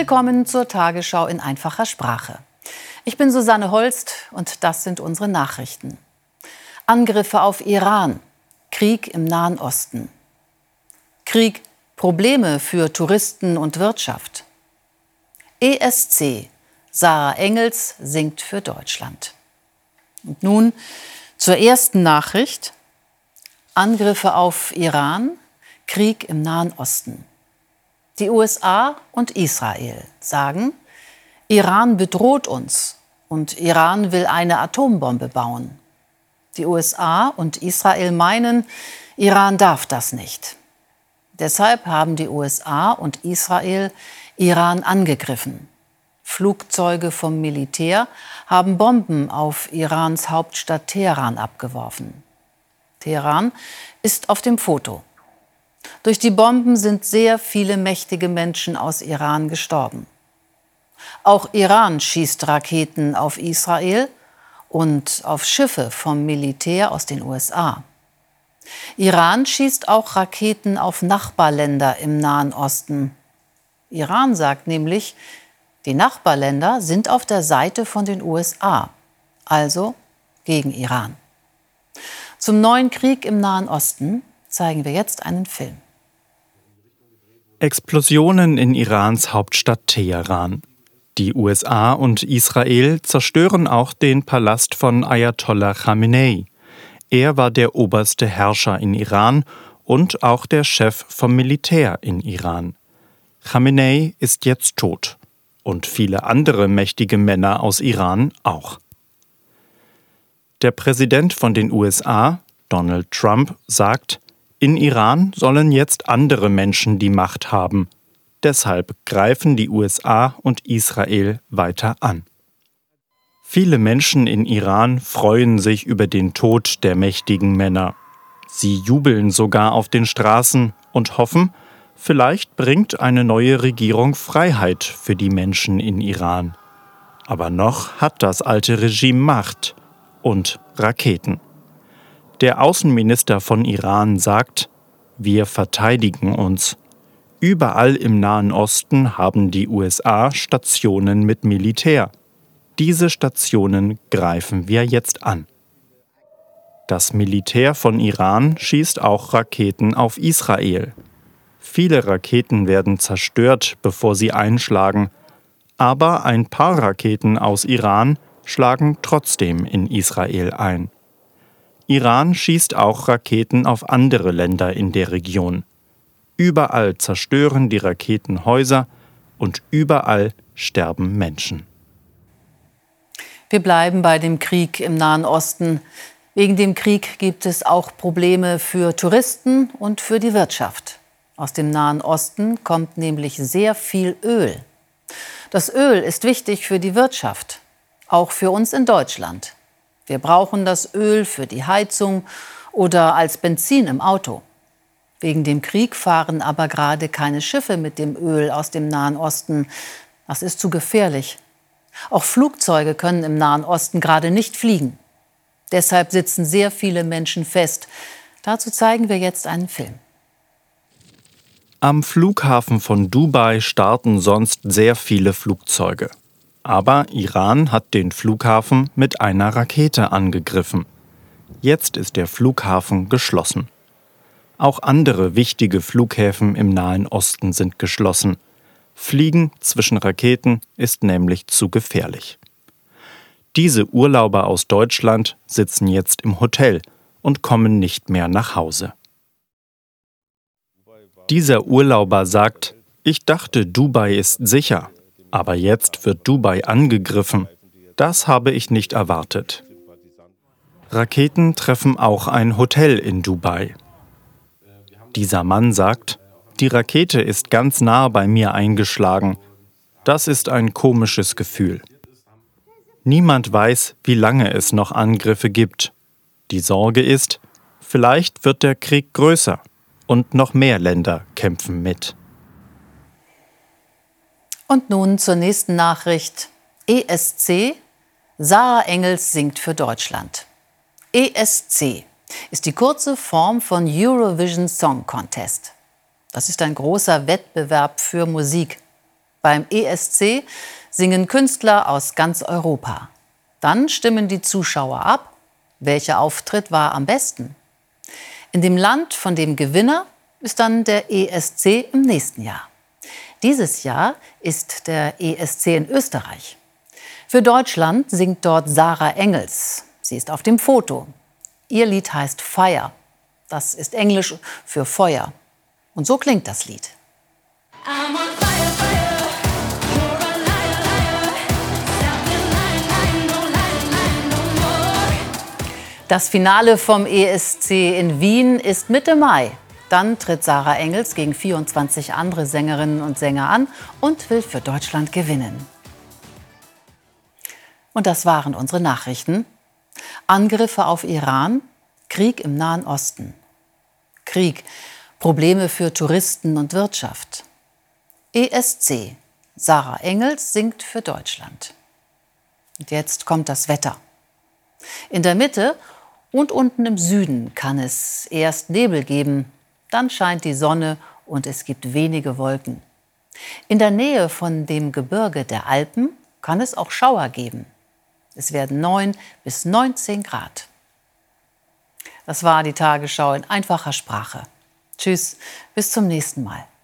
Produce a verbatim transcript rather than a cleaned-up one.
Willkommen zur Tagesschau in einfacher Sprache. Ich bin Susanne Holst und das sind unsere Nachrichten. Angriffe auf Iran, Krieg im Nahen Osten. Krieg, Probleme für Touristen und Wirtschaft. E S C, Sarah Engels singt für Deutschland. Und nun zur ersten Nachricht. Angriffe auf Iran, Krieg im Nahen Osten. Die U S A und Israel sagen, Iran bedroht uns und Iran will eine Atombombe bauen. Die U S A und Israel meinen, Iran darf das nicht. Deshalb haben die U S A und Israel Iran angegriffen. Flugzeuge vom Militär haben Bomben auf Irans Hauptstadt Teheran abgeworfen. Teheran ist auf dem Foto. Durch die Bomben sind sehr viele mächtige Menschen aus Iran gestorben. Auch Iran schießt Raketen auf Israel und auf Schiffe vom Militär aus den U S A. Iran schießt auch Raketen auf Nachbarländer im Nahen Osten. Iran sagt nämlich, die Nachbarländer sind auf der Seite von den U S A, also gegen Iran. Zum neuen Krieg im Nahen Osten zeigen wir jetzt einen Film. Explosionen in Irans Hauptstadt Teheran. Die U S A und Israel zerstören auch den Palast von Ayatollah Khamenei. Er war der oberste Herrscher in Iran und auch der Chef vom Militär in Iran. Khamenei ist jetzt tot. Und viele andere mächtige Männer aus Iran auch. Der Präsident von den U S A, Donald Trump, sagt, in Iran sollen jetzt andere Menschen die Macht haben. Deshalb greifen die U S A und Israel weiter an. Viele Menschen in Iran freuen sich über den Tod der mächtigen Männer. Sie jubeln sogar auf den Straßen und hoffen, vielleicht bringt eine neue Regierung Freiheit für die Menschen in Iran. Aber noch hat das alte Regime Macht und Raketen. Der Außenminister von Iran sagt, wir verteidigen uns. Überall im Nahen Osten haben die U S A Stationen mit Militär. Diese Stationen greifen wir jetzt an. Das Militär von Iran schießt auch Raketen auf Israel. Viele Raketen werden zerstört, bevor sie einschlagen. Aber ein paar Raketen aus Iran schlagen trotzdem in Israel ein. Iran schießt auch Raketen auf andere Länder in der Region. Überall zerstören die Raketen Häuser und überall sterben Menschen. Wir bleiben bei dem Krieg im Nahen Osten. Wegen dem Krieg gibt es auch Probleme für Touristen und für die Wirtschaft. Aus dem Nahen Osten kommt nämlich sehr viel Öl. Das Öl ist wichtig für die Wirtschaft, auch für uns in Deutschland. Wir brauchen das Öl für die Heizung oder als Benzin im Auto. Wegen dem Krieg fahren aber gerade keine Schiffe mit dem Öl aus dem Nahen Osten. Das ist zu gefährlich. Auch Flugzeuge können im Nahen Osten gerade nicht fliegen. Deshalb sitzen sehr viele Menschen fest. Dazu zeigen wir jetzt einen Film. Am Flughafen von Dubai starten sonst sehr viele Flugzeuge. Aber Iran hat den Flughafen mit einer Rakete angegriffen. Jetzt ist der Flughafen geschlossen. Auch andere wichtige Flughäfen im Nahen Osten sind geschlossen. Fliegen zwischen Raketen ist nämlich zu gefährlich. Diese Urlauber aus Deutschland sitzen jetzt im Hotel und kommen nicht mehr nach Hause. Dieser Urlauber sagt, ich dachte, Dubai ist sicher. Aber jetzt wird Dubai angegriffen. Das habe ich nicht erwartet. Raketen treffen auch ein Hotel in Dubai. Dieser Mann sagt, die Rakete ist ganz nah bei mir eingeschlagen. Das ist ein komisches Gefühl. Niemand weiß, wie lange es noch Angriffe gibt. Die Sorge ist, vielleicht wird der Krieg größer und noch mehr Länder kämpfen mit. Und nun zur nächsten Nachricht. E S C, Sarah Engels singt für Deutschland. E S C ist die kurze Form von Eurovision Song Contest. Das ist ein großer Wettbewerb für Musik. Beim E S C singen Künstler aus ganz Europa. Dann stimmen die Zuschauer ab, welcher Auftritt war am besten. In dem Land von dem Gewinner ist dann der E S C im nächsten Jahr. Dieses Jahr ist der E S C in Österreich. Für Deutschland singt dort Sarah Engels. Sie ist auf dem Foto. Ihr Lied heißt Fire. Das ist Englisch für Feuer. Und so klingt das Lied. I'm on fire, fire. You're a liar, liar. Stop the line, line, no line, line, no more. Das Finale vom E S C in Wien ist Mitte Mai. Dann tritt Sarah Engels gegen vierundzwanzig andere Sängerinnen und Sänger an und will für Deutschland gewinnen. Und das waren unsere Nachrichten. Angriffe auf Iran, Krieg im Nahen Osten. Krieg, Probleme für Touristen und Wirtschaft. E S C, Sarah Engels singt für Deutschland. Und jetzt kommt das Wetter. In der Mitte und unten im Süden kann es erst Nebel geben, dann scheint die Sonne und es gibt wenige Wolken. In der Nähe von dem Gebirge der Alpen kann es auch Schauer geben. Es werden neun bis neunzehn Grad. Das war die Tagesschau in einfacher Sprache. Tschüss, bis zum nächsten Mal.